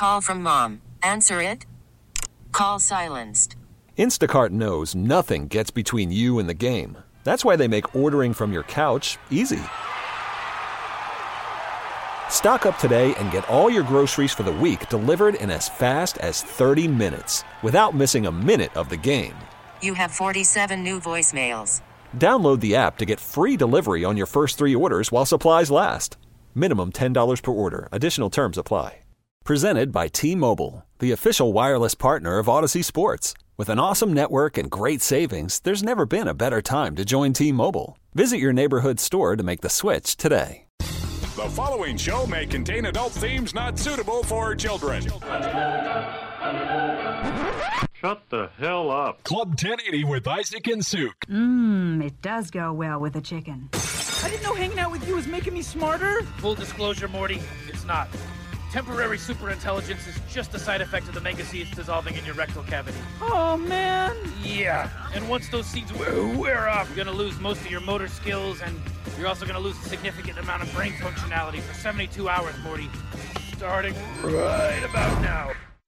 call from mom. Answer it. Call silenced. Instacart knows nothing gets between you and the game. That's why they make ordering from your couch easy. Stock up today and get all your groceries for the week delivered in as fast as 30 minutes without missing a minute of the game. You have 47 new voicemails. Download the app to get free delivery on your first 3 orders while supplies last. Minimum $10 per order. Additional terms apply. Presented by T-Mobile, the official wireless partner of Odyssey Sports. With an awesome network and great savings, there's never been a better time to join T-Mobile. Visit your neighborhood store to make the switch today. The following show may contain adult themes not suitable for children. Shut the hell up. Club 1080 with Isaac and Suk. It does go well with a chicken. I didn't know hanging out with you was making me smarter. Full disclosure, Morty, it's not. Temporary superintelligence is just a side effect of the mega seeds dissolving in your rectal cavity. Oh, man. Yeah, and once those seeds wear off, you're gonna lose most of your motor skills, and you're also gonna lose a significant amount of brain functionality for 72 hours, Morty. Starting right about now.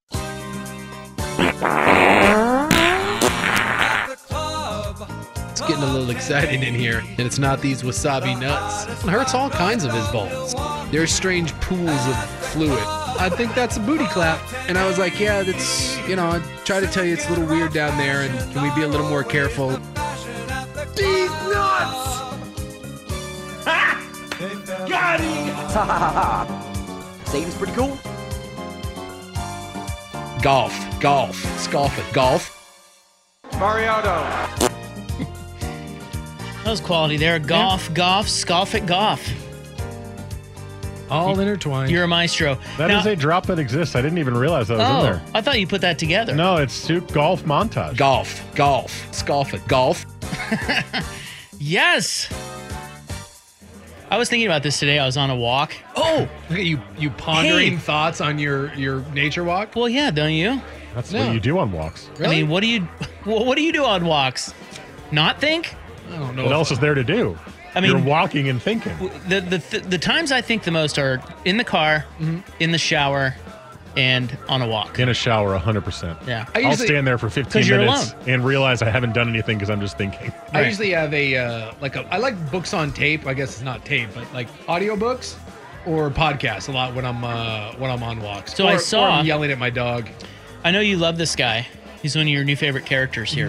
It's getting a little exciting in here, and it's not these wasabi nuts. It hurts all kinds of his balls. There's strange pools of fluid. I think that's a booty clap. And I was like, yeah, that's, I try to tell you it's a little weird down there, and can we be a little more careful? These nuts! Ha! Got him! Satan's pretty cool. Golf. Scoff it. Golf. Mariotto. That was quality there. Golf, scoff it, golf. All intertwined. You're a maestro. That is a drop that exists. I didn't even realize that was in there. I thought you put that together. No, it's Suk Golf Montage. Golf. Scoff it. Golf. Yes. I was thinking about this today. I was on a walk. Oh, look at you pondering thoughts on your nature walk? Well, yeah, don't you? That's what you do on walks. Really? I mean, what do you do on walks? Not think? I don't know. What else is there to do? I mean, you're walking and thinking. The times I think the most are in the car, in the shower, and on a walk. In a shower, 100%. Yeah. I'll stand there for 15 minutes and realize I haven't done anything because I'm just thinking. I usually have I like books on tape. I guess it's not tape, but like audiobooks or podcasts a lot when I'm on walks. So or I'm yelling at my dog. I know you love this guy. He's one of your new favorite characters here.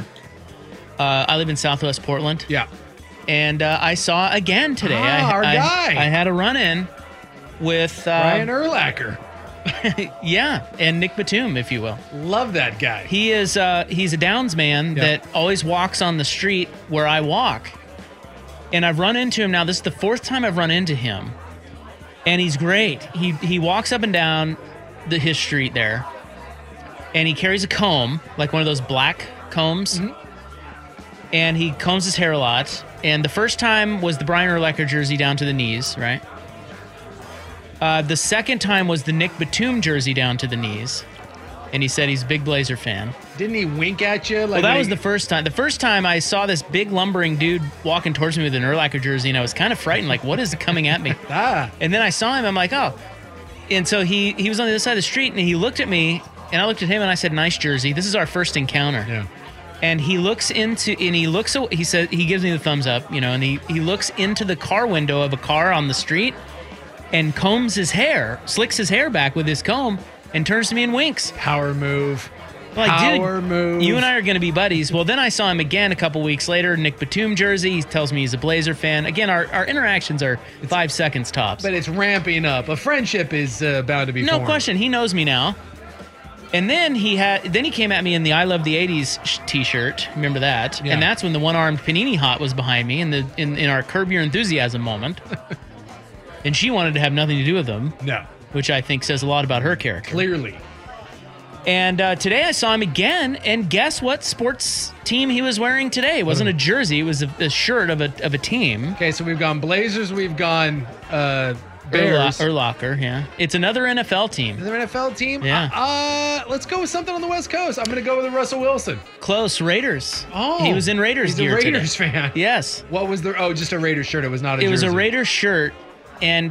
I live in Southwest Portland. Yeah. And I saw again today. Our guy. I had a run-in with Ryan Urlacher. Yeah, and Nick Batum, if you will. Love that guy. He is he's a Downs man that always walks on the street where I walk. And I've run into him now. This is the 4th time I've run into him. And he's great. He walks up and down his street there. And he carries a comb, like one of those black combs. Mm-hmm. And he combs his hair a lot. And the first time was the Brian Urlacher jersey down to the knees, right? The second time was the Nick Batum jersey down to the knees. And he said he's a big Blazer fan. Didn't he wink at you? Well, that was the first time. The first time I saw this big lumbering dude walking towards me with an Urlacher jersey, and I was kind of frightened, like, what is coming at me? And then I saw him, I'm like, oh. And so he was on the other side of the street, and he looked at me, and I looked at him, and I said, nice jersey. This is our first encounter. Yeah. And he looks into, and he looks, he said, he gives me the thumbs up, and he looks into the car window of a car on the street and combs his hair, slicks his hair back with his comb, and turns to me and winks. Power move. Like, Power dude, move. You and I are going to be buddies. Well, then I saw him again a couple weeks later, Nick Batum jersey. He tells me he's a Blazer fan. Again, our interactions are 5 seconds tops. But it's ramping up. A friendship is bound to be formed. No question. He knows me now. And then he came at me in the I Love the 80s t-shirt. Remember that? Yeah. And that's when the one-armed Panini Hot was behind me in our Curb Your Enthusiasm moment. And she wanted to have nothing to do with them. No. Which I think says a lot about her character. Clearly. And today I saw him again, and guess what sports team he was wearing today? It wasn't a jersey. It was a shirt of a team. Okay, so we've gone Blazers, we've gone Bears. Urlacher, yeah. It's another NFL team. Another NFL team? Yeah. Let's go with something on the West Coast. I'm going to go with Russell Wilson. Close. Raiders. Oh. He was in Raiders gear today. He's a Raiders fan. Yes. What was just a Raiders shirt. It was not a jersey. It was a Raiders shirt, and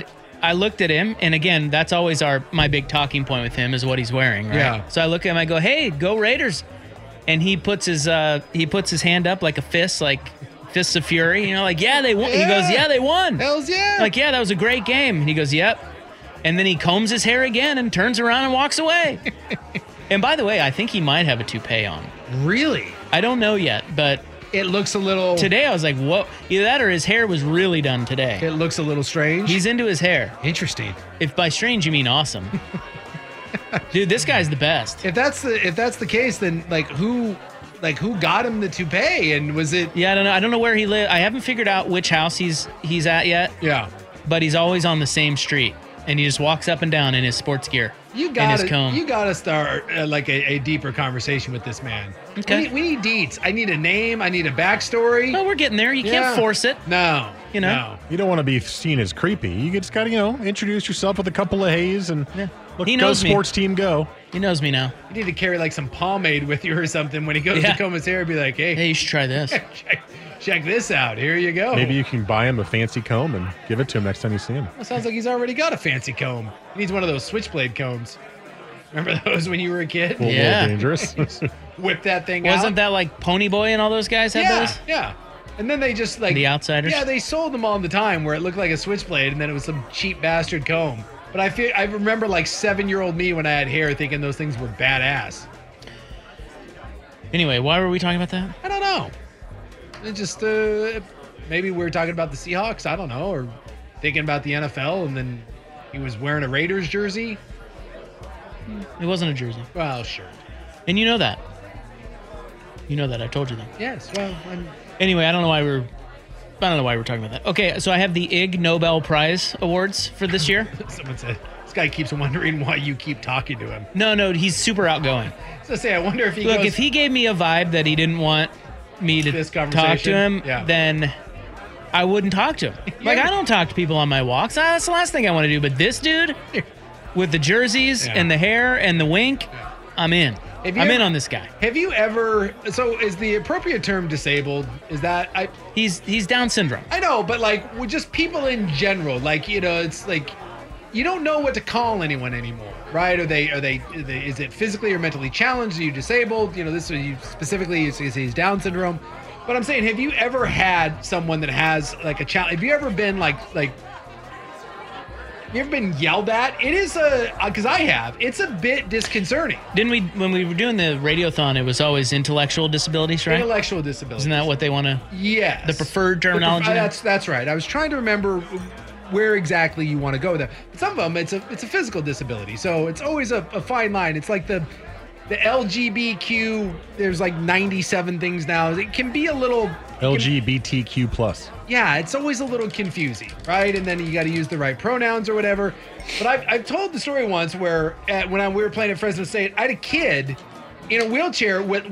I looked at him, and again, that's always my big talking point with him is what he's wearing, right? Yeah. So I look at him, I go, "Hey, go Raiders!" And he puts his hand up like a fist, like fists of fury, like, "Yeah, they won." Yeah. He goes, "Yeah, they won." Hells yeah. Like, "Yeah, that was a great game." And he goes, "Yep." And then he combs his hair again and turns around and walks away. And by the way, I think he might have a toupee on. Really? I don't know yet, but it looks a little... Today I was like, whoa. Either that or his hair was really done today. It looks a little strange. He's into his hair. Interesting. If by strange you mean awesome. Dude, this guy's the best. If that's the case, then who got him the toupee, and was it... Yeah, I don't know. I don't know where he lives. I haven't figured out which house he's at yet. Yeah. But he's always on the same street. And he just walks up and down in his sports gear. You gotta start a deeper conversation with this man. Okay. We need deets. I need a name. I need a backstory. No, we're getting there. You can't force it. No. No. You don't want to be seen as creepy. You just got to, introduce yourself with a couple of hays and look, He knows go sports team, go. He knows me now. You need to carry some pomade with you or something when he goes to comb his hair. Be like, hey, you should try this. check this out. Here you go. Maybe you can buy him a fancy comb and give it to him next time you see him. Well, sounds like he's already got a fancy comb. He needs one of those switchblade combs. Remember those when you were a kid? A little dangerous. Whip that thing out. Wasn't that like Pony Boy and all those guys had those? Yeah. And then they just The Outsiders? Yeah, they sold them all the time where it looked like a switchblade and then it was some cheap bastard comb. But I remember 7-year-old me when I had hair thinking those things were badass. Anyway, why were we talking about that? I don't know. It just maybe we were talking about the Seahawks. I don't know, or thinking about the NFL, and then he was wearing a Raiders jersey. It wasn't a jersey. Well, sure. And you know that. I told you that. Yes. Well. Anyway, I don't know why we're talking about that. Okay, so I have the Ig Nobel Prize Awards for this year. Someone said this guy keeps wondering why you keep talking to him. No, he's super outgoing. So I wonder if if he gave me a vibe that he didn't want me to talk to him, then I wouldn't talk to him. I don't talk to people on my walks. That's the last thing I want to do. But this dude, with the jerseys and the hair and the wink, I'm in. I'm in on this guy. Have you ever? So is the appropriate term disabled? Is that He's Down syndrome. I know, but with just people in general, it's like you don't know what to call anyone anymore, right? Are they? Is it physically or mentally challenged? Are you disabled? This you specifically is Down syndrome. But I'm saying, have you ever had someone that has a challenge? Have you ever been you ever been yelled at? It is because I have. It's a bit disconcerting. Didn't we, when we were doing the radiothon, it was always intellectual disabilities, right? Intellectual disabilities. Isn't that what they want to? Yes. The preferred terminology? That's right. I was trying to remember where exactly you want to go there. But some of them, it's a physical disability. So it's always a fine line. It's like the LGBTQ, there's 97 things now. It can be a little... LGBTQ plus. Yeah, it's always a little confusing, right? And then you got to use the right pronouns or whatever. But I've told the story once where when we were playing at Fresno State, I had a kid in a wheelchair with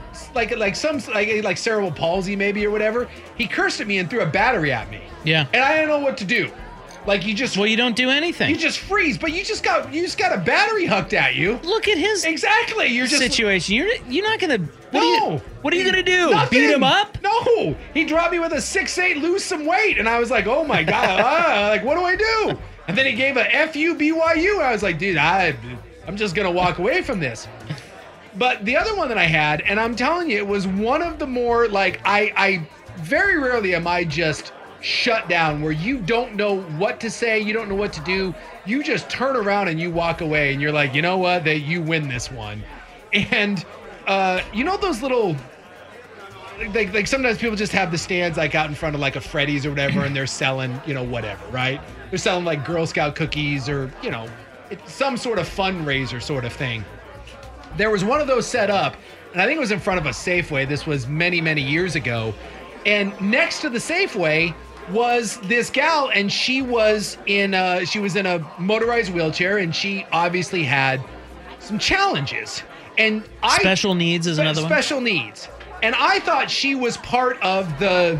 cerebral palsy maybe or whatever. He cursed at me and threw a battery at me. Yeah. And I didn't know what to do. You don't do anything. You just freeze, but you just got a battery hooked at you. Look at his situation. You're not gonna. What are you gonna do? Nothing. Beat him up? No. He dropped me with a 6'8", lose some weight, and I was like, oh my god, what do I do? And then he gave a FU BYU. I was like, dude, I'm just gonna walk away from this. But the other one that I had, and I'm telling you, it was one of the more I very rarely am I just shut down where you don't know what to say, you don't know what to do, you just turn around and you walk away and you're like, you know what, you win this one. And those little sometimes people just have the stands out in front of a Freddy's or whatever, and they're selling whatever, right? They're selling Girl Scout cookies or it's some sort of fundraiser sort of thing. There was one of those set up, and I think it was in front of a Safeway. This was many years ago, and next to the Safeway was this gal, and she was in a motorized wheelchair, and she obviously had some challenges. And special needs is another one. Special needs, and I thought she was part of the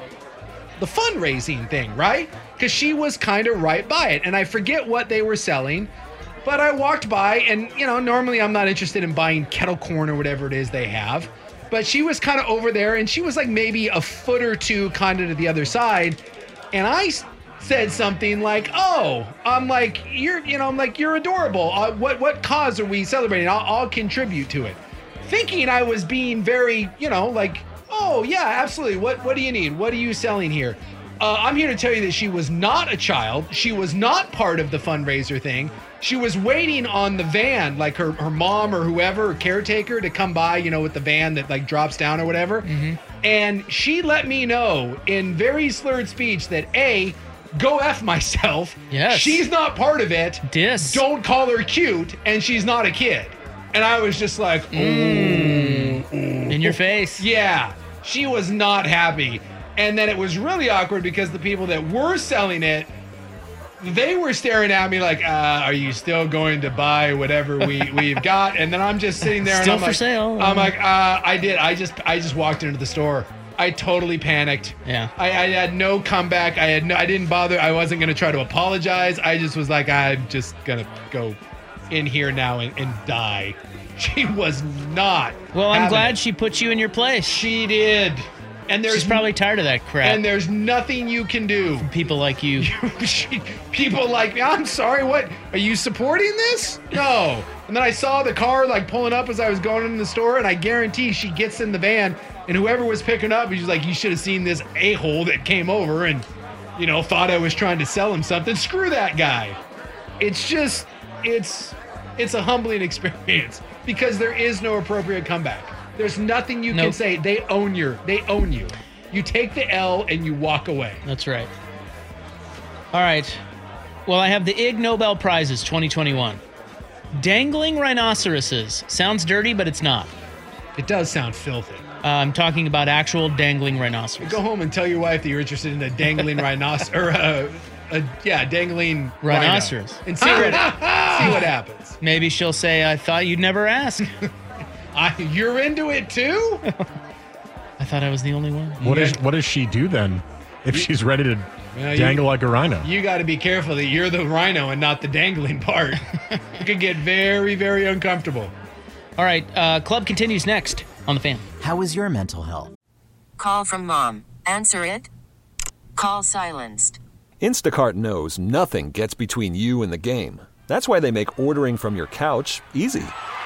fundraising thing, right? Because she was kind of right by it, and I forget what they were selling, but I walked by, and normally I'm not interested in buying kettle corn or whatever it is they have. But she was kind of over there, and she was maybe a foot or two kind of to the other side. And I said something like, "Oh, I'm like you're adorable. What cause are we celebrating? I'll contribute to it," thinking I was being very, like, "Oh yeah, absolutely. What do you need? What are you selling here?" I'm here to tell you that she was not a child. She was not part of the fundraiser thing. She was waiting on the van, like her mom or whoever, her caretaker, to come by, with the van that like drops down or whatever. Mm-hmm. And she let me know in very slurred speech that A, go F myself. Yes. She's not part of it. Don't call her cute, and she's not a kid. And I was just like, in your face. Yeah. She was not happy. And then it was really awkward because the people that were selling it, they were staring at me like, are you still going to buy whatever we've got? And then I'm just sitting there still and I'm for like, sale. I'm like, I did. I just walked into the store. I totally panicked. Yeah. I had no comeback. I didn't bother. I wasn't going to try to apologize. I just was like, I'm just going to go in here now and die. She was not. Well, I'm glad she put you in your place. She did. And she's probably tired of that crap. And there's nothing you can do. From people like you. People like me. I'm sorry, what? Are you supporting this? No. And then I saw the car like pulling up as I was going in the store, and I guarantee she gets in the van, and whoever was picking up, he's like, you should have seen this a-hole that came over and, thought I was trying to sell him something. Screw that guy. It's just, it's a humbling experience because there is no appropriate comeback. There's nothing you can say. They own you. You take the L and you walk away. That's right. All right. Well, I have the Ig Nobel Prizes 2021. Dangling rhinoceroses. Sounds dirty, but it's not. It does sound filthy. I'm talking about actual dangling rhinoceros. Go home and tell your wife that you're interested in a dangling rhinoceros, or dangling rhinoceros, rhino. And see what happens. Maybe she'll say, "I thought you'd never ask." You're into it too? I thought I was the only one. What does she do then if she's ready to dangle like a rhino? You got to be careful that you're the rhino and not the dangling part. It could get very, very uncomfortable. All right, Club continues next on The Fan. How is your mental health? Call from mom. Answer it. Call silenced. Instacart knows nothing gets between you and the game. That's why they make ordering from your couch easy.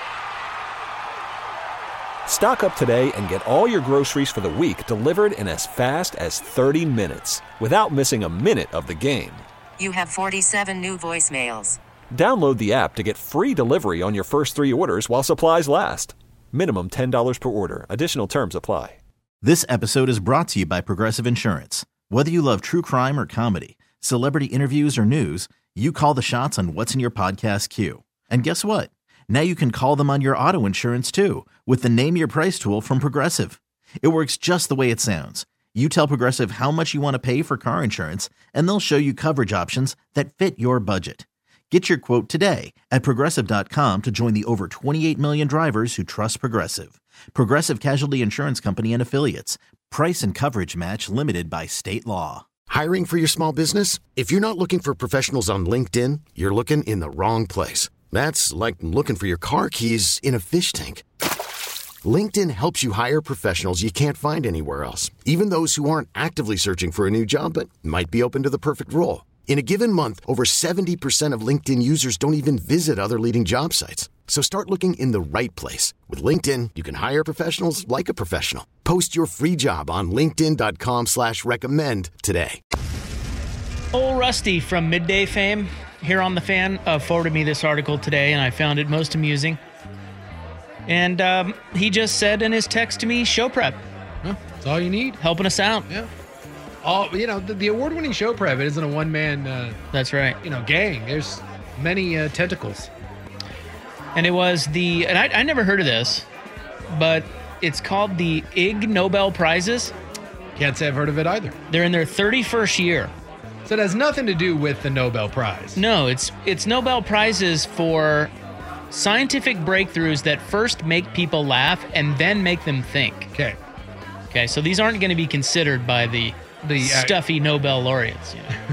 Stock up today and get all your groceries for the week delivered in as fast as 30 minutes without missing a minute of the game. You have 47 new voicemails. Download the app to get free delivery on your first 3 orders while supplies last. Minimum $10 per order. Additional terms apply. This episode is brought to you by Progressive Insurance. Whether you love true crime or comedy, celebrity interviews or news, you call the shots on what's in your podcast queue. And guess what? Now you can call them on your auto insurance too with the Name Your Price tool from Progressive. It works just the way it sounds. You tell Progressive how much you want to pay for car insurance, and they'll show you coverage options that fit your budget. Get your quote today at Progressive.com to join the over 28 million drivers who trust Progressive. Progressive Casualty Insurance Company and Affiliates. Price and coverage match limited by state law. Hiring for your small business? If you're not looking for professionals on LinkedIn, you're looking in the wrong place. That's like looking for your car keys in a fish tank. LinkedIn helps you hire professionals you can't find anywhere else, even those who aren't actively searching for a new job but might be open to the perfect role. In a given month, over 70% of LinkedIn users don't even visit other leading job sites. So start looking in the right place. With LinkedIn, you can hire professionals like a professional. Post your free job on linkedin.com/recommend today. Old Rusty from Midday fame here on The Fan forwarded me this article today, and I found it most amusing. And he just said in his text to me, show prep. That's all you need. Helping us out. Yeah. The award-winning show prep, it isn't a one-man that's right. Gang. There's many tentacles. And it was and I never heard of this, but it's called the Ig Nobel Prizes. Can't say I've heard of it either. They're in their 31st year. So it has nothing to do with the Nobel Prize. No, it's Nobel Prizes for scientific breakthroughs that first make people laugh and then make them think. Okay, so these aren't going to be considered by the stuffy Nobel laureates.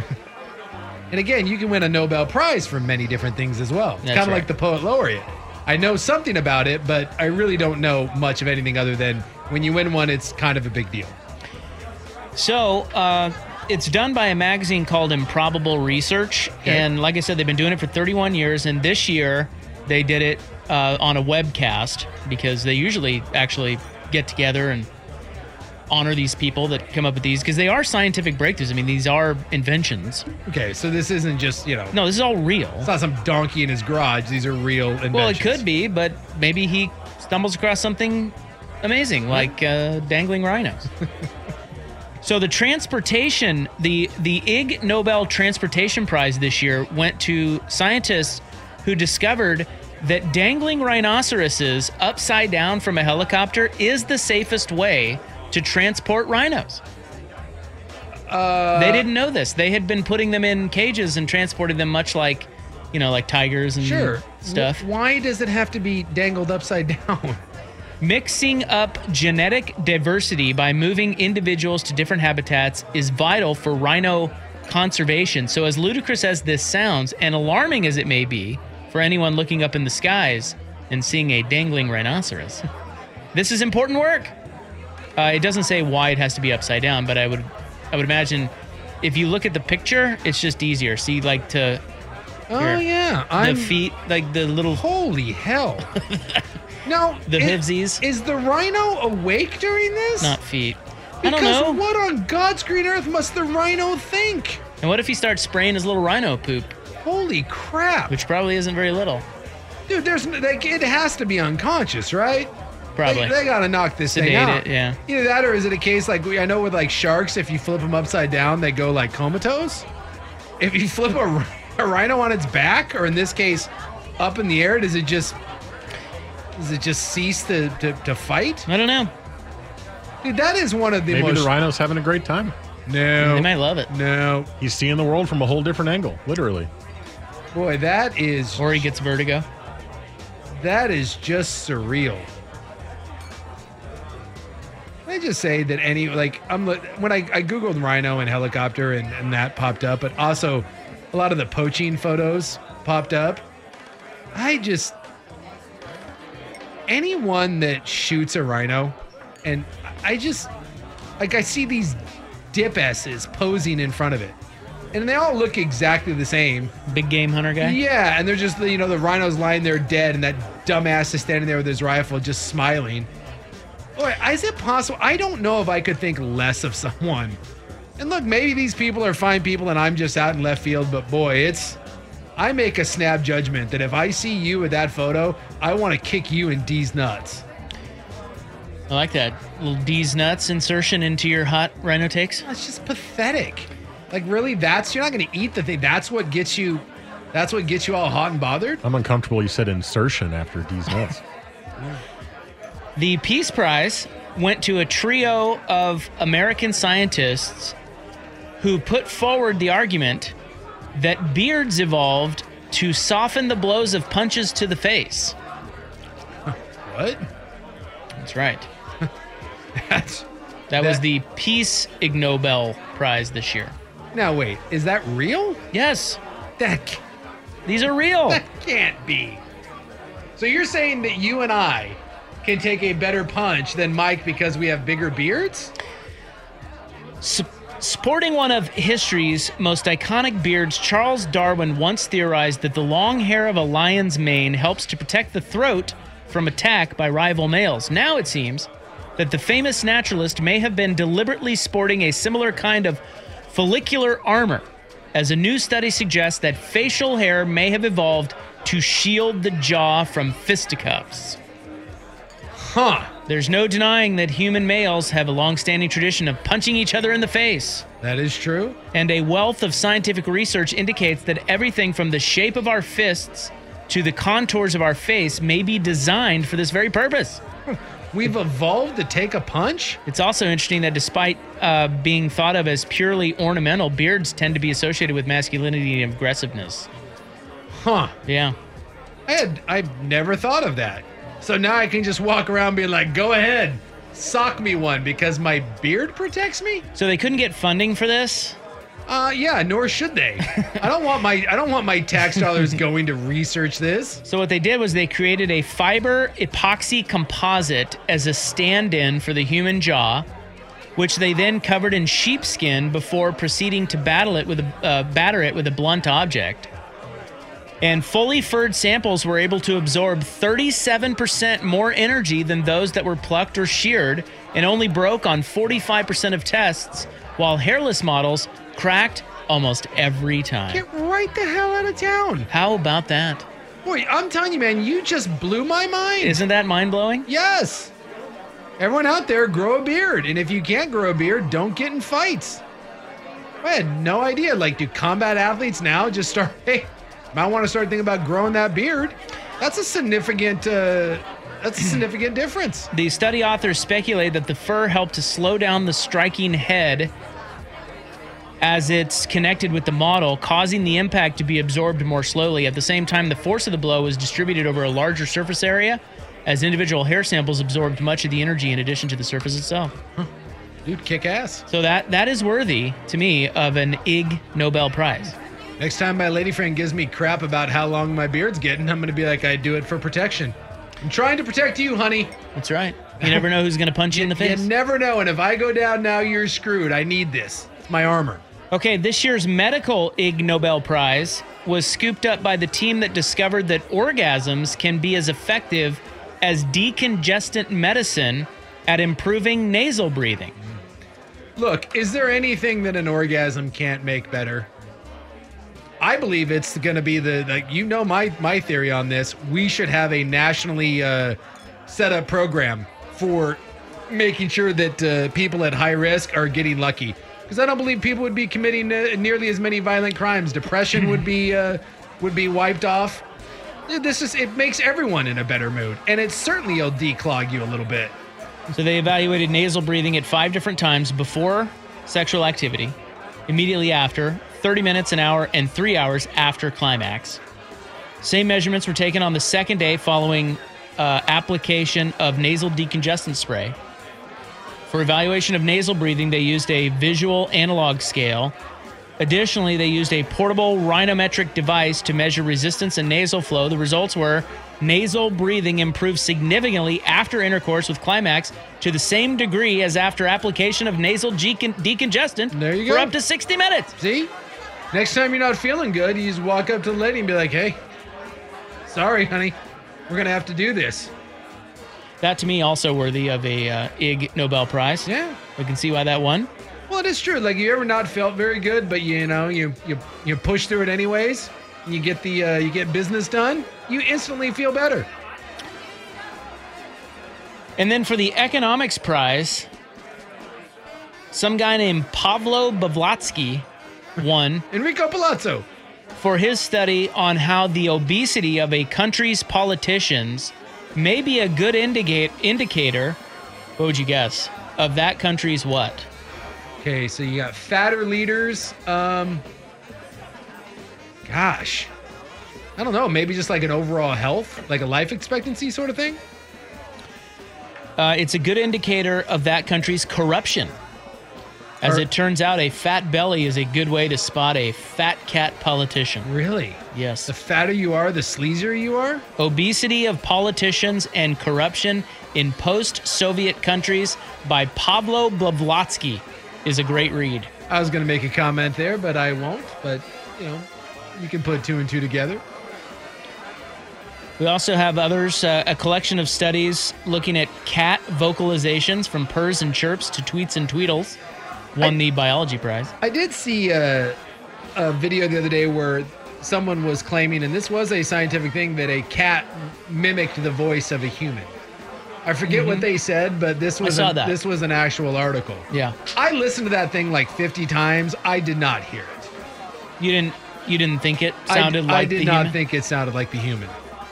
And again, you can win a Nobel Prize for many different things as well. It's kind of like the Poet Laureate. I know something about it, but I really don't know much of anything other than when you win one, it's kind of a big deal. So It's done by a magazine called Improbable Research. Okay. And like I said, they've been doing it for 31 years. And this year, they did it on a webcast because they usually actually get together and honor these people that come up with these because they are scientific breakthroughs. I mean, these are inventions. Okay, so this isn't just, No, this is all real. It's not some donkey in his garage. These are real inventions. Well, it could be, but maybe he stumbles across something amazing like dangling rhinos. So the transportation, the Ig Nobel Transportation Prize this year went to scientists who discovered that dangling rhinoceroses upside down from a helicopter is the safest way to transport rhinos. They didn't know this. They had been putting them in cages and transporting them much like, like tigers and stuff. Why does it have to be dangled upside down? Mixing up genetic diversity by moving individuals to different habitats is vital for rhino conservation. So as ludicrous as this sounds, and alarming as it may be for anyone looking up in the skies and seeing a dangling rhinoceros, this is important work. It doesn't say why it has to be upside down, but I would imagine if you look at the picture, it's just easier. See, like the feet, like the little. Holy hell! No, the hivsies. Is the rhino awake during this? Not feet. Because I don't know. What on God's green earth must the rhino think? And what if he starts spraying his little rhino poop? Holy crap! Which probably isn't very little. Dude, it has to be unconscious, right? Probably. They gotta knock this thing Sedate out. it, yeah. Either that or is it a case like I know with like sharks, if you flip them upside down, they go like comatose? If you flip a rhino on its back, or in this case, up in the air, does it just cease to fight? I don't know. Dude, that is one of the Maybe the rhino's having a great time. No. They might love it. No. He's seeing the world from a whole different angle, literally. Boy, that is... Or he gets vertigo. That is just surreal. Can I just say that when I Googled rhino and helicopter and that popped up, but also a lot of the poaching photos popped up. Anyone that shoots a rhino, and I see these dip S's posing in front of it. And they all look exactly the same. Big game hunter guy? Yeah, and they're just, the rhino's lying there dead, and that dumbass is standing there with his rifle just smiling. Boy, is it possible? I don't know if I could think less of someone. And look, maybe these people are fine people and I'm just out in left field, but boy, I make a snap judgment that if I see you with that photo, I want to kick you in D's nuts. I like that. Little D's nuts insertion into your hot rhino takes. That's just pathetic. Like, really? You're not going to eat the thing. That's what gets you all hot and bothered? I'm uncomfortable you said insertion after D's nuts. The Peace Prize went to a trio of American scientists who put forward the argument that beards evolved to soften the blows of punches to the face. What? That's right. That was the Peace Ig Nobel Prize this year. Now wait, is that real? Yes. These are real. That can't be. So you're saying that you and I can take a better punch than Mike because we have bigger beards? Sporting one of history's most iconic beards, Charles Darwin once theorized that the long hair of a lion's mane helps to protect the throat from attack by rival males. Now it seems that the famous naturalist may have been deliberately sporting a similar kind of follicular armor, as a new study suggests that facial hair may have evolved to shield the jaw from fisticuffs. Huh. There's no denying that human males have a long-standing tradition of punching each other in the face. That is true. And a wealth of scientific research indicates that everything from the shape of our fists to the contours of our face may be designed for this very purpose. We've evolved to take a punch? It's also interesting that despite being thought of as purely ornamental, beards tend to be associated with masculinity and aggressiveness. Huh. Yeah. I've never thought of that. So now I can just walk around being like, go ahead, sock me one because my beard protects me? So they couldn't get funding for this? Yeah, nor should they. I don't want my tax dollars going to research this. So what they did was they created a fiber epoxy composite as a stand-in for the human jaw, which they then covered in sheepskin before proceeding to batter it with a blunt object. And fully furred samples were able to absorb 37% more energy than those that were plucked or sheared, and only broke on 45% of tests, while hairless models cracked almost every time. Get right the hell out of town. How about that? Boy, I'm telling you, man, you just blew my mind. Isn't that mind-blowing? Yes. Everyone out there, grow a beard. And if you can't grow a beard, don't get in fights. I had no idea. Like, do combat athletes now just start, hey, might want to start thinking about growing that beard? That's a significant difference. The study authors speculate that the fur helped to slow down the striking head as it's connected with the model, causing the impact to be absorbed more slowly. At the same time, the force of the blow was distributed over a larger surface area, as individual hair samples absorbed much of the energy in addition to the surface itself. Dude, kick ass. So that is worthy, to me, of an Ig Nobel Prize. Next time my lady friend gives me crap about how long my beard's getting, I'm going to be like, I do it for protection. I'm trying to protect you, honey. That's right. You never know who's going to punch you in the face. You never know, and if I go down now, you're screwed. I need this. It's my armor. Okay, this year's medical Ig Nobel Prize was scooped up by the team that discovered that orgasms can be as effective as decongestant medicine at improving nasal breathing. Look, is there anything that an orgasm can't make better? I believe it's going to be my theory on this. We should have a nationally set up program for making sure that people at high risk are getting lucky. Because I don't believe people would be committing nearly as many violent crimes. Depression would be wiped off. It makes everyone in a better mood, and it certainly will declog you a little bit. So they evaluated nasal breathing at 5 different times before sexual activity, immediately after, 30 minutes, an hour, and 3 hours after climax. Same measurements were taken on the second day following application of nasal decongestant spray. For evaluation of nasal breathing, they used a visual analog scale. Additionally, they used a portable rhinometric device to measure resistance and nasal flow. The results were nasal breathing improved significantly after intercourse with climax to the same degree as after application of nasal decongestant there you for go. up to 60 minutes. See? Next time you're not feeling good, you just walk up to the lady and be like, hey, sorry, honey, we're going to have to do this. That, to me, also worthy of a Ig Nobel Prize. Yeah. We can see why that won. Well, it is true. Like, you ever not felt very good, but you push through it anyways, and you get business done, you instantly feel better. And then for the economics prize, some guy named Pavlo Blavatsky won. Enrico Palazzo. For his study on how the obesity of a country's politicians may be a good indicator, what would you guess, of that country's what? Okay, so you got fatter leaders. Gosh. I don't know. Maybe just like an overall health, like a life expectancy sort of thing? It's a good indicator of that country's corruption. As it turns out, a fat belly is a good way to spot a fat cat politician. Really? Yes. The fatter you are, the sleazier you are? Obesity of Politicians and Corruption in Post-Soviet Countries by Pavlo Blavatsky is a great read. I was going to make a comment there, but I won't. But, you can put 2 and 2 together. We also have others, a collection of studies looking at cat vocalizations from purrs and chirps to tweets and tweedles. Won the biology prize. I did see a video the other day where someone was claiming, and this was a scientific thing, that a cat mimicked the voice of a human. I forget what they said, but this was an actual article. Yeah. I listened to that thing like 50 times. I did not hear it. You didn't think it sounded like the human? I did not think it sounded like the human.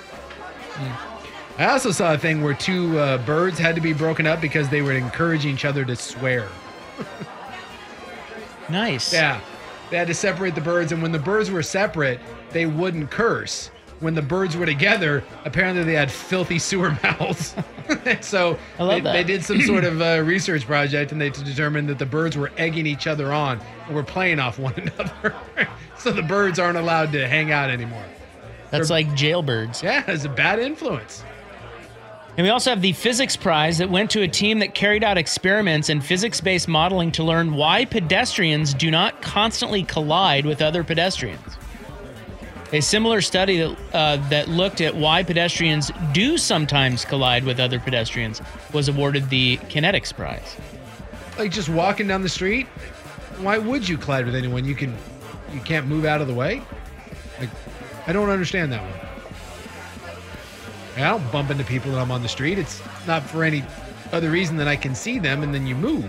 I also saw a thing where 2 birds had to be broken up because they were encouraging each other to swear. Nice. Yeah. They had to separate the birds, and when the birds were separate, they wouldn't curse. When the birds were together, apparently they had filthy sewer mouths. So they did some sort of research project, and they determined that the birds were egging each other on and were playing off one another. So the birds aren't allowed to hang out anymore. That's like jailbirds. Yeah, it's a bad influence. And we also have the physics prize that went to a team that carried out experiments in physics-based modeling to learn why pedestrians do not constantly collide with other pedestrians. A similar study that looked at why pedestrians do sometimes collide with other pedestrians was awarded the Kinetics Prize. Like just walking down the street, why would you collide with anyone? You can't move out of the way? Like, I don't understand that one. I don't bump into people when I'm on the street. It's not for any other reason than I can see them and then you move.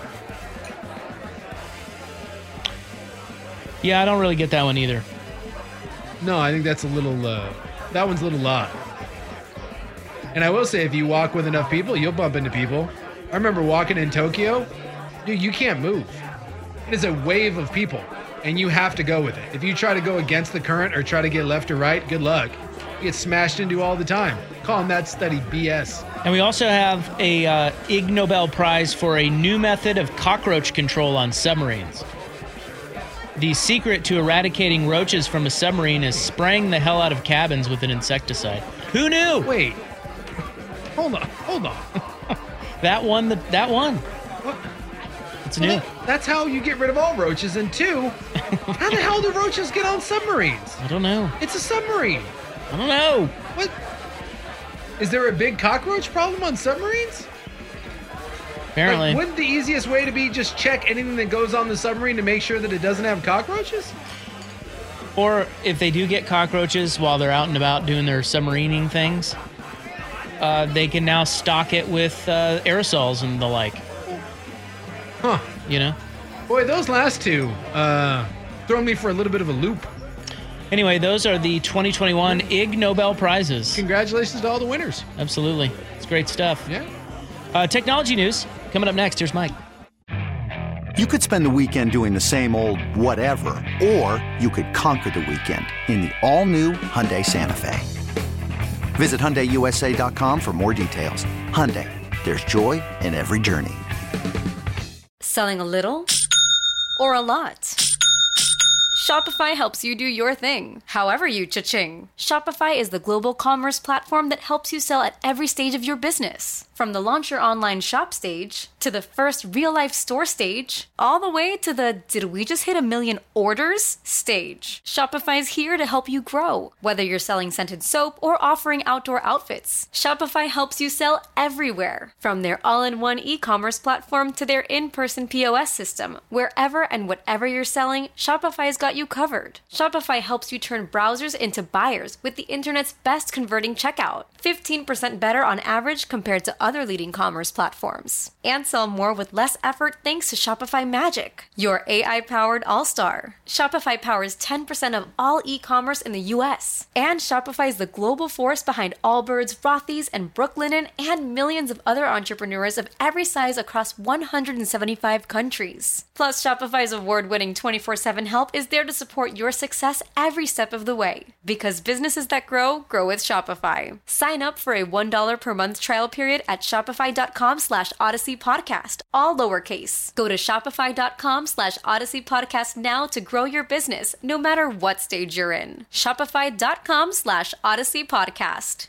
Yeah, I don't really get that one either. No, I think that's a little, that one's a little odd. And I will say, if you walk with enough people, you'll bump into people. I remember walking in Tokyo. Dude, you can't move. It is a wave of people, and you have to go with it. If you try to go against the current or try to get left or right, good luck. You get smashed into all the time. Calling that study BS. And we also have a Ig Nobel Prize for a new method of cockroach control on submarines. The secret to eradicating roaches from a submarine is spraying the hell out of cabins with an insecticide. Who knew? Wait. Hold on. That one. What? It's new. That's how you get rid of all roaches. And two, how the hell do roaches get on submarines? I don't know. It's a submarine. I don't know. What? Is there a big cockroach problem on submarines? Apparently. Like, wouldn't the easiest way to be just check anything that goes on the submarine to make sure that it doesn't have cockroaches? Or if they do get cockroaches while they're out and about doing their submarining things, they can now stock it with aerosols and the like. Huh. You know? Boy, those last two throw me for a little bit of a loop. Anyway, those are the 2021 Ig Nobel Prizes. Congratulations to all the winners. Absolutely. It's great stuff. Yeah. Technology news. Coming up next, here's Mike. You could spend the weekend doing the same old whatever, or you could conquer the weekend in the all-new Hyundai Santa Fe. Visit HyundaiUSA.com for more details. Hyundai, there's joy in every journey. Selling a little or a lot? Shopify helps you do your thing, however you cha-ching. Shopify is the global commerce platform that helps you sell at every stage of your business. From the launch your online shop stage, to the first real-life store stage, all the way to the did we just hit 1 million orders stage. Shopify's here to help you grow. Whether you're selling scented soap or offering outdoor outfits, Shopify helps you sell everywhere. From their all-in-one e-commerce platform to their in-person POS system, wherever and whatever you're selling, Shopify's got you covered. Shopify helps you turn browsers into buyers with the internet's best converting checkout. 15% better on average compared to other leading commerce platforms. And sell more with less effort thanks to Shopify Magic, your AI-powered all-star. Shopify powers 10% of all e-commerce in the U.S. And Shopify is the global force behind Allbirds, Rothy's, and Brooklinen, and millions of other entrepreneurs of every size across 175 countries. Plus, Shopify's award-winning 24/7 help is there to support your success every step of the way. Because businesses that grow, grow with Shopify. Sign up for a $1 per month trial period at shopify.com/Odyssey Podcast, all lowercase. Go to shopify.com/Odyssey Podcast now to grow your business, no matter what stage you're in. Shopify.com/Odyssey Podcast.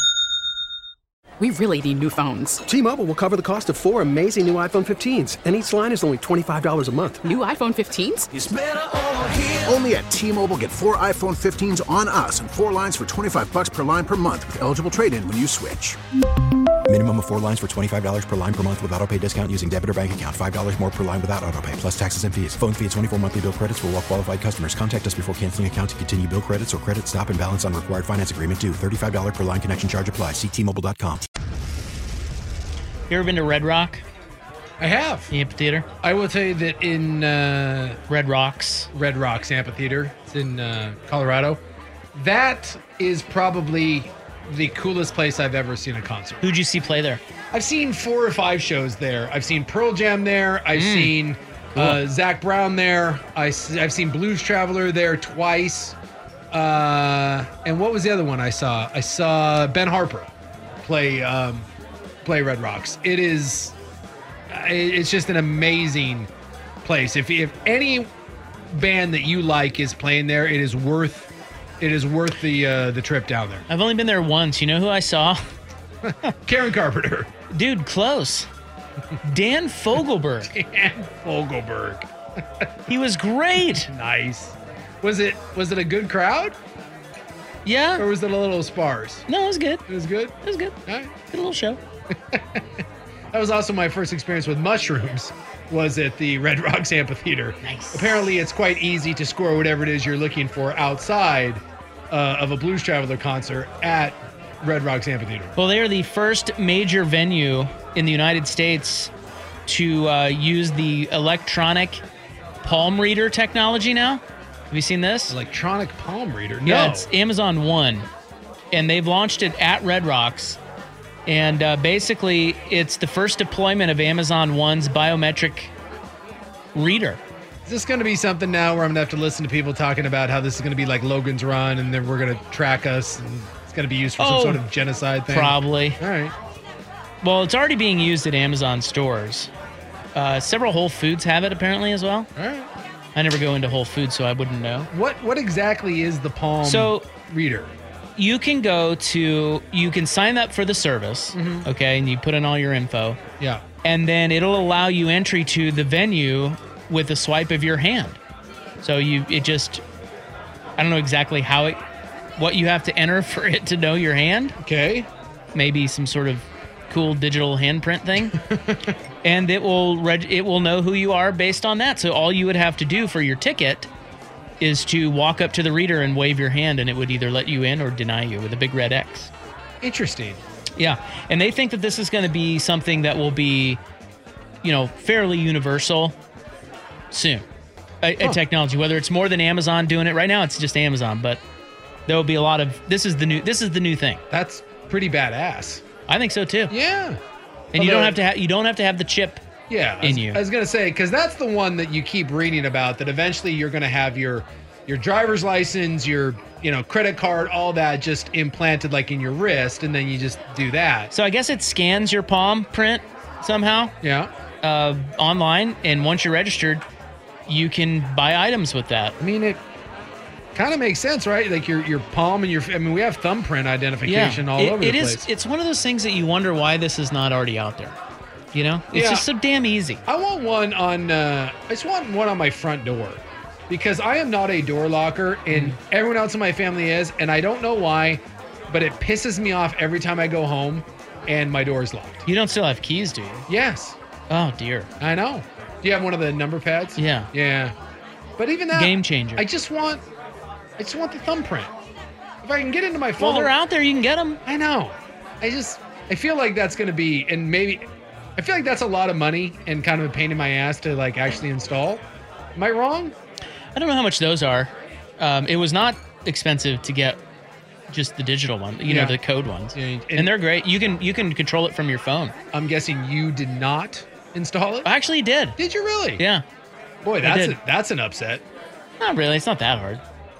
We really need new phones. T-Mobile will cover the cost of 4 amazing new iPhone 15s, and each line is only $25 a month. New iPhone 15s? It's better over here. Only at T-Mobile, get 4 iPhone 15s on us and 4 lines for $25 per line per month with eligible trade-in when you switch. Minimum of 4 lines for $25 per line per month with autopay discount using debit or bank account. $5 more per line without autopay, plus taxes and fees. Phone fee at 24 monthly bill credits for well-qualified customers. Contact us before canceling account to continue bill credits or credit stop and balance on required finance agreement due. $35 per line connection charge applies. See T-Mobile.com. You ever been to Red Rock? I have. The amphitheater? I will tell you that in Red Rocks Amphitheater. It's in Colorado. That is probably the coolest place I've ever seen a concert. Who'd you see play there? I've seen 4 or 5 shows there. I've seen Pearl Jam there. I've seen Zach Brown there. I've seen Blues Traveler there twice. And what was the other one I saw? I saw Ben Harper play Red Rocks. It's just an amazing place. If any band that you like is playing there, it is worth the trip down there. I've only been there once. You know who I saw? Karen Carpenter. Dude, close. Dan Fogelberg. Dan Fogelberg. He was great. Nice. Was it a good crowd? Yeah. Or was it a little sparse? No, it was good. It was good? It was good. All right. Good little show. That was also my first experience with mushrooms, was at the Red Rocks Amphitheater. Nice. Apparently, it's quite easy to score whatever it is you're looking for outside of a Blues Traveler concert at Red Rocks Amphitheater. Well, they are the first major venue in the United States to use the electronic palm reader technology now. Have you seen this? Electronic palm reader? No. Yeah, it's Amazon One, and they've launched it at Red Rocks. And basically, it's the first deployment of Amazon One's biometric reader. Is this going to be something now where I'm going to have to listen to people talking about how this is going to be like Logan's Run, and then we're going to track us, and it's going to be used for some sort of genocide thing? Probably. All right. Well, it's already being used at Amazon stores. Several Whole Foods have it apparently as well. All right. I never go into Whole Foods, so I wouldn't know. What exactly is the palm reader? You can sign up for the service, okay, and you put in all your info. Yeah. And then it'll allow you entry to the venue with a swipe of your hand. So I don't know exactly what you have to enter for it to know your hand. Okay. Maybe some sort of cool digital handprint thing. And it will know who you are based on that. So all you would have to do for your ticket is to walk up to the reader and wave your hand, and it would either let you in or deny you with a big red X. Interesting. Yeah. And they think that this is going to be something that will be, fairly universal soon. A technology, whether it's more than Amazon doing it right now, it's just Amazon, but there will be a lot of this is the new thing. That's pretty badass. I think so too. Yeah. And you don't have to have the chip in you. I was going to say, because that's the one that you keep reading about, that eventually you're going to have your driver's license, your credit card, all that just implanted like in your wrist, and then you just do that. So I guess it scans your palm print somehow. Yeah. Online, and once you're registered, you can buy items with that. I mean, it kind of makes sense, right? Like your palm and we have thumbprint identification all over the place. It's one of those things that you wonder why this is not already out there. It's just so damn easy. I want one I just want one on my front door, because I am not a door locker, and everyone else in my family is, and I don't know why, but it pisses me off every time I go home and my door is locked. You don't still have keys, do you? Yes. Oh dear. I know. Do you have one of the number pads? Yeah. Yeah. But even that, game changer. I just want the thumbprint. If I can get into my phone. Well, they're out there. You can get them. I know. I feel like that's going to be, and maybe, I feel like that's a lot of money and kind of a pain in my ass to like actually install. Am I wrong? I don't know how much those are. It was not expensive to get just the digital one, the code ones. Yeah, and they're great. You can control it from your phone. I'm guessing you did not install it? I actually did. Did you really? Yeah. Boy, that's an upset. Not really. It's not that hard.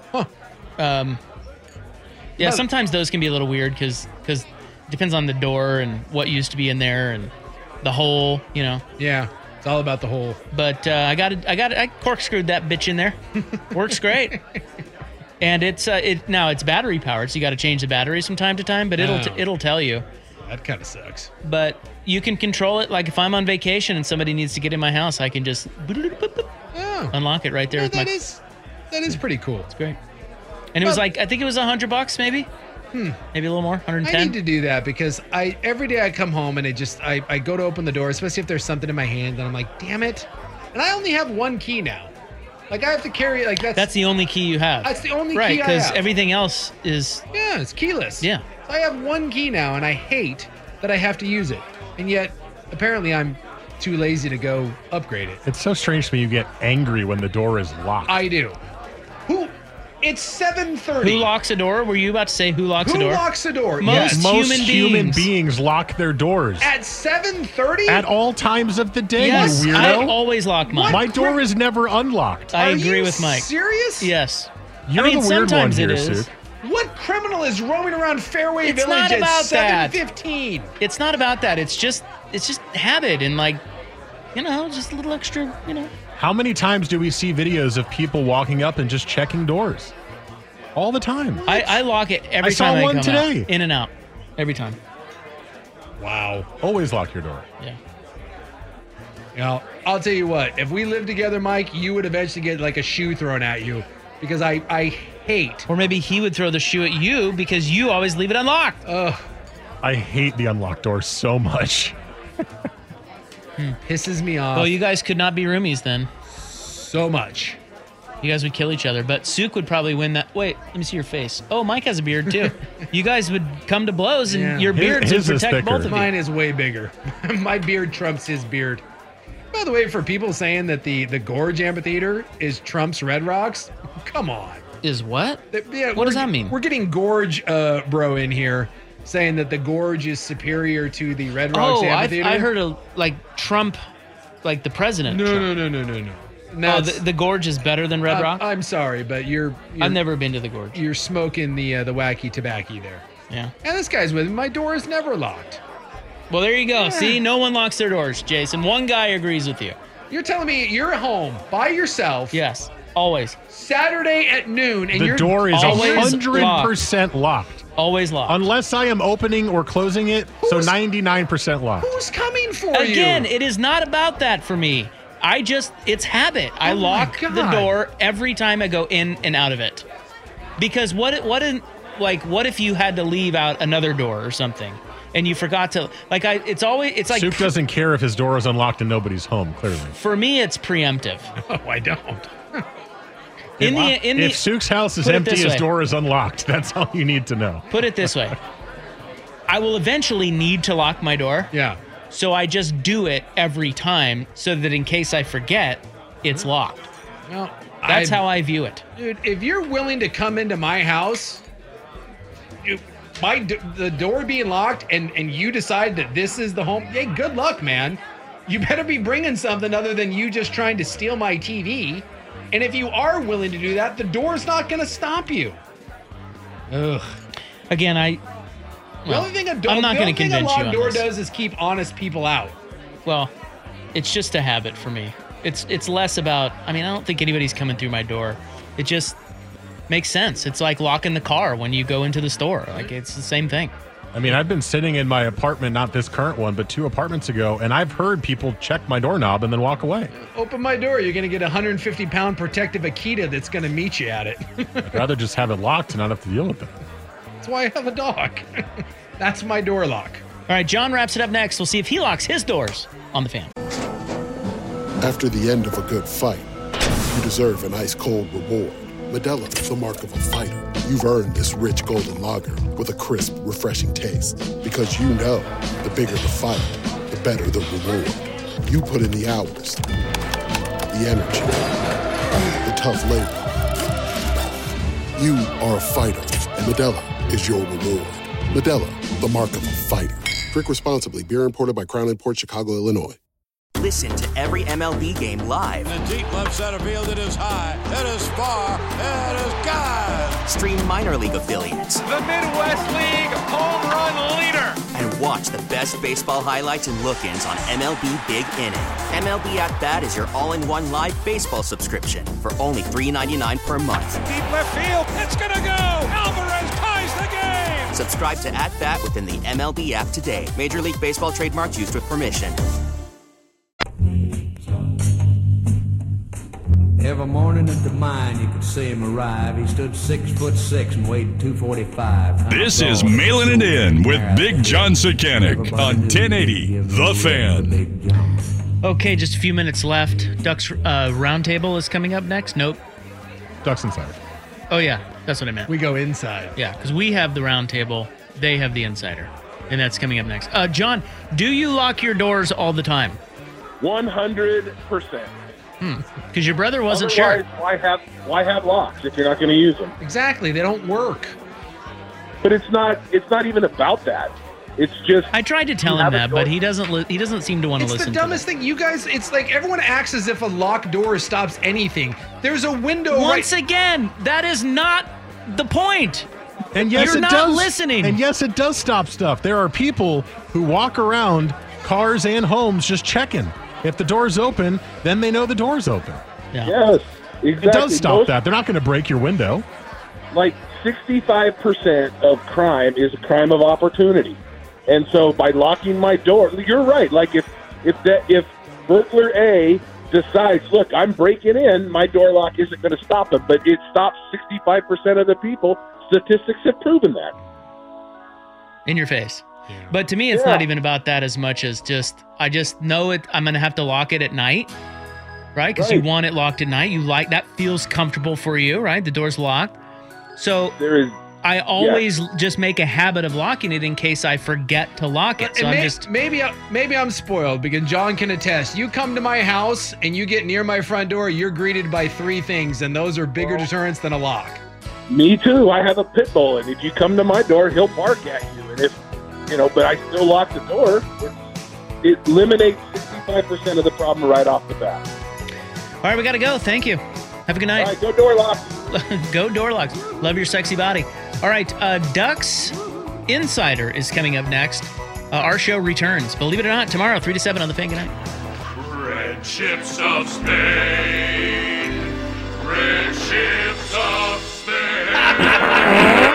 Huh. Yeah, sometimes those can be a little weird because it depends on the door and what used to be in there and the hole, Yeah, it's all about the hole. But I corkscrewed that bitch in there. Works great. And it's battery powered, so you got to change the batteries from time to time, but it'll tell you. That kind of sucks. But you can control it. Like if I'm on vacation and somebody needs to get in my house, I can just unlock it right there. That is pretty cool. It's great. And it was I think it was $100 maybe. Maybe a little more, 110. I need to do that because every day I come home and I go to open the door, especially if there's something in my hand, and I'm like, damn it. And I only have one key now. Like I have to carry that's the only key you have. That's the only key I have. Right, because everything else is it's keyless. Yeah. So I have one key now, and I hate that I have to use it. And yet, apparently, I'm too lazy to go upgrade it. It's so strange to me you get angry when the door is locked. I do. It's 7:30. Who locks a door? Were you about to say who locks a door? Who locks a door? Most human beings lock their doors. At 7:30? At all times of the day, yes, you weirdo. I always lock mine. My door is never unlocked. I agree with Mike. Serious? Yes. You're the weird one here, Suk. What criminal is roaming around Fairway Village at 7:15? It's not about that. It's just habit and just a little extra, How many times do we see videos of people walking up and just checking doors? All the time. I lock it every time I come out. In and out. Every time. Wow. Always lock your door. Yeah. You know, I'll tell you what. If we lived together, Mike, you would eventually get like a shoe thrown at you because I hate. Or maybe he would throw the shoe at you because you always leave it unlocked. I hate the unlocked door so much. Pisses me off. Well, you guys could not be roomies then. So much. You guys would kill each other, but Suk would probably win that. Wait, let me see your face. Oh, Mike has a beard too. You guys would come to blows, and your beards would protect both of you. Mine is way bigger. My beard trumps his beard. By the way, for people saying that the Gorge Amphitheater is Trump's Red Rocks, come on. Is what? Yeah, what does that mean? We're getting Gorge bro in here saying that the Gorge is superior to the Red Rocks Amphitheater. I heard Trump, like the president. No. Oh, the Gorge is better than Red Rock? I'm sorry, but you're I've never been to the Gorge. You're smoking the wacky tobacco there. Yeah. And this guy's with me. My door is never locked. Well, there you go. Yeah. See, no one locks their doors, Jason. One guy agrees with you. You're telling me you're at home by yourself. Yes, always. Saturday at noon, and the door is 100% locked. Always locked. Unless I am opening or closing it, so 99% locked. Who's coming for you? Again, it is not about that for me. It's habit. I lock the door every time I go in and out of it. Because what if you had to leave out another door or something and you forgot to, it's like Suk doesn't care if his door is unlocked and nobody's home, clearly. For me, it's preemptive. No, I don't. If Suk's house is empty, his door is unlocked. That's all you need to know. Put it this way. I will eventually need to lock my door. Yeah. So I just do it every time so that in case I forget, it's locked. Well, that's how I view it. Dude, if you're willing to come into my house, the door being locked and you decide that this is the home, hey, good luck, man. You better be bringing something other than you just trying to steal my TV. And if you are willing to do that, the door's not going to stop you. Ugh. Again, I'm not going to convince you on this. A locked door this. does is keep honest people out. Well, it's just a habit for me. It's less about, I don't think anybody's coming through my door. It just makes sense. It's like locking the car when you go into the store. It's the same thing. I've been sitting in my apartment, not this current one, but 2 apartments ago, and I've heard people check my doorknob and then walk away. Open my door. You're going to get a 150-pound protective Akita that's going to meet you at it. I'd rather just have it locked and not have to deal with it. That's why I have a dog. That's my door lock. All right, John wraps it up next. We'll see if he locks his doors on the Fan. After the end of a good fight, you deserve an ice-cold reward. Modelo is the mark of a fighter. You've earned this rich golden lager with a crisp, refreshing taste. Because you know, the bigger the fight, the better the reward. You put in the hours, the energy, the tough labor. You are a fighter, and Modelo is your reward. Modelo, the mark of a fighter. Drink responsibly. Beer imported by Crown Imports, Chicago, Illinois. Listen to every MLB game live. In the deep left center field, it is high, it is far, it is God. Stream minor league affiliates. The Midwest League home run leader. And watch the best baseball highlights and look-ins on MLB Big Inning. MLB At Bat is your all-in-one live baseball subscription for only $3.99 per month. Deep left field, it's gonna go. Alvarez ties the game. Subscribe to At Bat within the MLB app today. Major League Baseball trademarks used with permission. Every morning at the mine, you could see him arrive. He stood 6'6" and weighed 245. This is Mailing It In with Big John Sekanic on 1080 The Fan. Okay, just a few minutes left. Ducks Roundtable is coming up next. Nope. Ducks Insider. Oh, yeah. That's what I meant. We go inside. Yeah, because we have the Roundtable. They have the Insider. And that's coming up next. John, do you lock your doors all the time? 100%. Because your brother wasn't sure. Why have locks if you're not going to use them? Exactly, they don't work. But it's not even about that. It's just I tried to tell him that, but he doesn't seem to want to listen. It's the dumbest thing. You guys, it's like everyone acts as if a locked door stops anything. There's a window. Once again, that is not the point. And yes, You're it not does. listening. And yes, it does stop stuff. There are people who walk around cars and homes just checking. If the door's open, then they know the door's open. Yeah. Yes, exactly. It does stop that. They're not going to break your window. Like 65% of crime is a crime of opportunity. And so by locking my door, you're right. Like if burglar A decides, look, I'm breaking in, my door lock isn't going to stop him, but it stops 65% of the people. Statistics have proven that. In your face. Yeah. But to me, it's not even about that as much as I just know it. I'm going to have to lock it at night, right? Because you want it locked at night. You like that feels comfortable for you, right? The door's locked. So I always just make a habit of locking it in case I forget to lock it. So maybe I'm spoiled because John can attest. You come to my house and you get near my front door, you're greeted by 3 things, and those are bigger deterrents than a lock. Me too. I have a pit bull, and if you come to my door, he'll bark at you. And if but I still lock the door, it eliminates 65% of the problem right off the bat. All right, we got to go. Thank you. Have a good night. All right, go door locks. Go door locks. Love your sexy body. All right, Ducks Insider is coming up next. Our show returns, believe it or not, tomorrow, 3 to 7 on The Fan. Good night. Red ships of Spain. Red ships of Spain.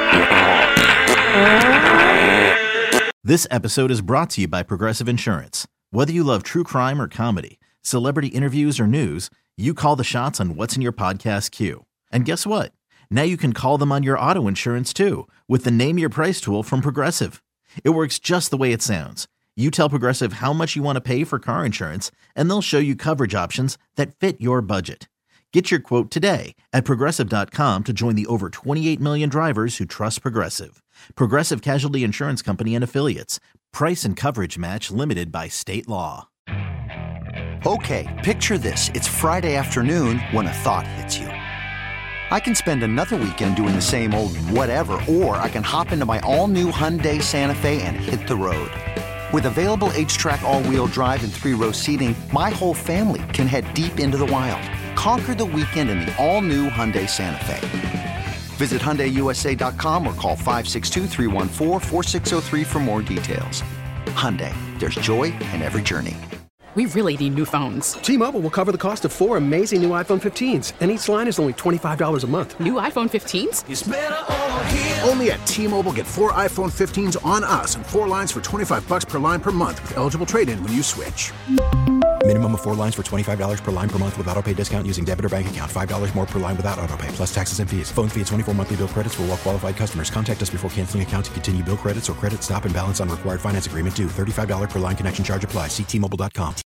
This episode is brought to you by Progressive Insurance. Whether you love true crime or comedy, celebrity interviews or news, you call the shots on what's in your podcast queue. And guess what? Now you can call them on your auto insurance too with the Name Your Price tool from Progressive. It works just the way it sounds. You tell Progressive how much you want to pay for car insurance, and they'll show you coverage options that fit your budget. Get your quote today at Progressive.com to join the over 28 million drivers who trust Progressive. Progressive Casualty Insurance Company and Affiliates. Price and coverage match limited by state law. Okay, picture this. It's Friday afternoon when a thought hits you. I can spend another weekend doing the same old whatever, or I can hop into my all-new Hyundai Santa Fe and hit the road. With available H-Track all-wheel drive and 3-row seating, my whole family can head deep into the wild. Conquer the weekend in the all-new Hyundai Santa Fe. Visit HyundaiUSA.com or call 562-314-4603 for more details. Hyundai, there's joy in every journey. We really need new phones. T-Mobile will cover the cost of 4 amazing new iPhone 15s, and each line is only $25 a month. New iPhone 15s? It's better over here. Only at T-Mobile, get 4 iPhone 15s on us and 4 lines for $25 per line per month with eligible trade-in when you switch. Minimum of 4 lines for $25 per line per month with autopay discount using debit or bank account. $5 more per line without autopay, plus taxes and fees. Phone fee at 24 monthly bill credits for well-qualified customers. Contact us before canceling account to continue bill credits or credit stop and balance on required finance agreement due. $35 per line connection charge applies. See T-Mobile.com.